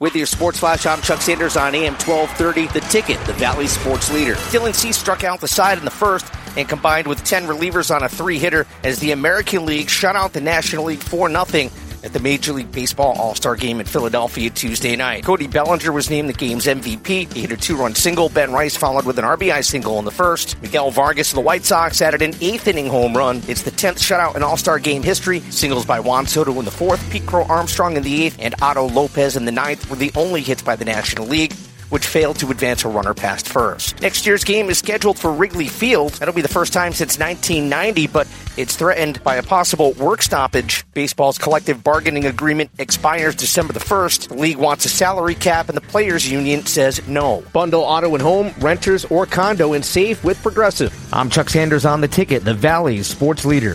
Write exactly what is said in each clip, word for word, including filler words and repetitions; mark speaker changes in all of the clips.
Speaker 1: With your Sports Flash, I'm Chuck Sanders on A M twelve thirty, The Ticket, the Valley sports leader. Dylan Cease struck out the side in the first and combined with ten relievers on a three-hitter as the American League shut out the National League four nothing at the Major League Baseball All-Star Game in Philadelphia Tuesday night. Cody Bellinger was named the game's M V P. He hit a two-run single. Ben Rice followed with an R B I single in the first. Miguel Vargas of the White Sox added an eighth-inning home run. It's the tenth shutout in All-Star Game history. Singles by Juan Soto in the fourth, Pete Crow Armstrong in the eighth, and Otto Lopez in the ninth were the only hits by the National League, which failed to advance a runner past first. Next year's game is scheduled for Wrigley Field. That'll be the first time since nineteen ninety, but it's threatened by a possible work stoppage. Baseball's collective bargaining agreement expires December the first. The league wants a salary cap, and the players' union says no. Bundle auto and home, renters, or condo and save with Progressive. I'm Chuck Sanders on The Ticket, the Valley's sports leader.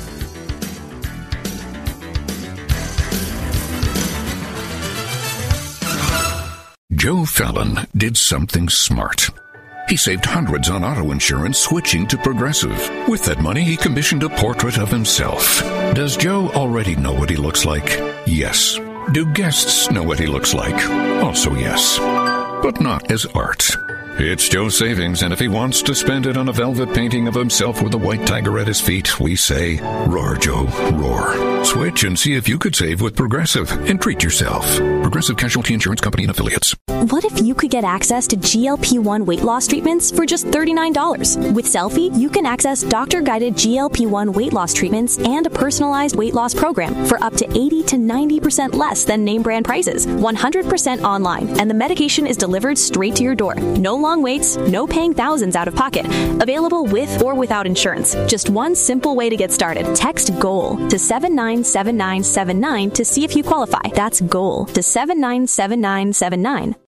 Speaker 2: Joe Fallon did something smart. He saved hundreds on auto insurance switching to Progressive. With that money, he commissioned a portrait of himself. Does Joe already know what he looks like? Yes. Do guests know what he looks like? Also yes. But not as art. It's Joe's savings, and if he wants to spend it on a velvet painting of himself with a white tiger at his feet, we say, roar, Joe, roar. Switch and see if you could save with Progressive and treat yourself. Progressive Casualty Insurance Company and Affiliates.
Speaker 3: What if you could get access to G L P one weight loss treatments for just thirty-nine dollars? With Selfie, you can access doctor-guided G L P one weight loss treatments and a personalized weight loss program for up to eighty to ninety percent less than name brand prices, one hundred percent online, and the medication is delivered straight to your door. No long waits, no paying thousands out of pocket. Available with or without insurance. Just one simple way to get started. Text GOAL to seven nine seven nine seven nine to see if you qualify. That's GOAL to seven nine seven nine seven nine.